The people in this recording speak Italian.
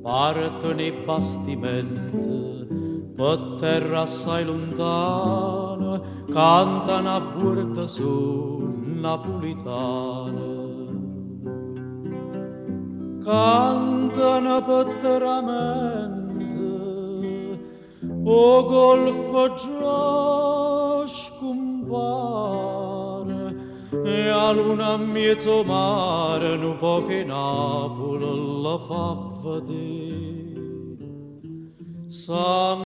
partono i bastimenti, per terra assai lontana, cantano a porta su napolitana. Cantano petteramente, o golfo già scompare, e a luna a mezzo mare, un po' che Napoli la fa vedere.